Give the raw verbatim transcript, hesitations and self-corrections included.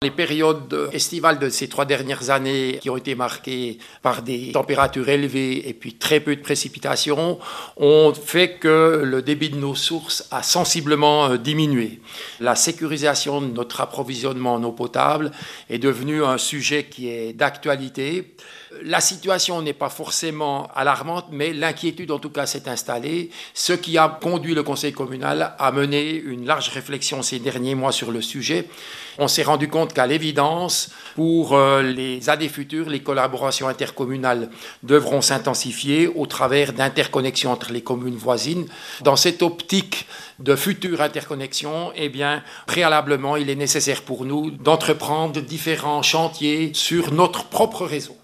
Les périodes estivales de ces trois dernières années qui ont été marquées par des températures élevées et puis très peu de précipitations ont fait que le débit de nos sources a sensiblement diminué. La sécurisation de notre approvisionnement en eau potable est devenue un sujet qui est d'actualité. La situation n'est pas forcément alarmante, mais l'inquiétude en tout cas s'est installée, ce qui a conduit le conseil communal à mener une large réflexion ces derniers mois sur le sujet. On s'est rendu compte qu'à l'évidence, pour les années futures, les collaborations intercommunales devront s'intensifier au travers d'interconnexions entre les communes voisines. Dans cette optique de futures interconnexions, eh bien, préalablement, il est nécessaire pour nous d'entreprendre différents chantiers sur notre propre réseau.